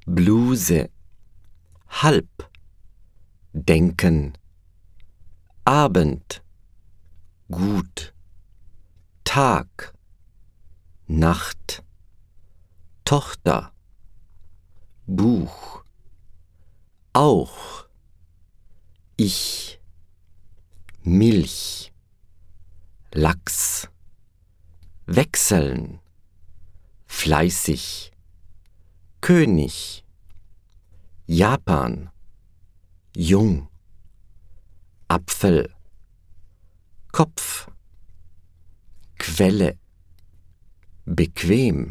Bluse, halb, denken, Abend, gut, Tag, Nacht, Tochter, Buch, auch, ich, Milch, Lachs, wechseln, fleißig, König, Japan, jung, Apfel, Kopf, Quelle, bequem,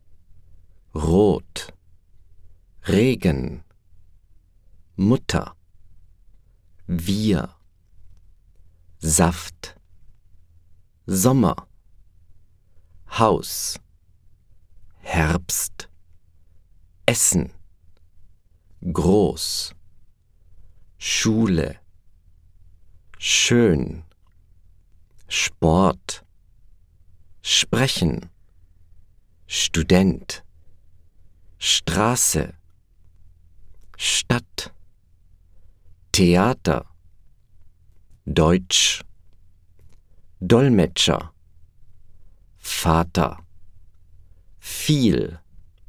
rot, Regen, Mutter, wir, Saft, Sommer, Haus, Herbst, Essen, groß, Schule, schön, Sport, sprechen, Student, Straße, Stadt, Theater, Deutsch, Dolmetscher, Vater, viel,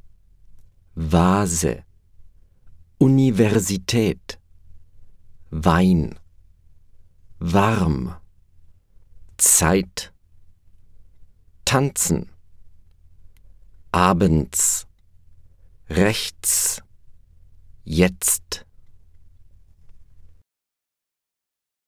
Vase, Universität, Wein, warm, Zeit, tanzen, abends, rechts, jetzt,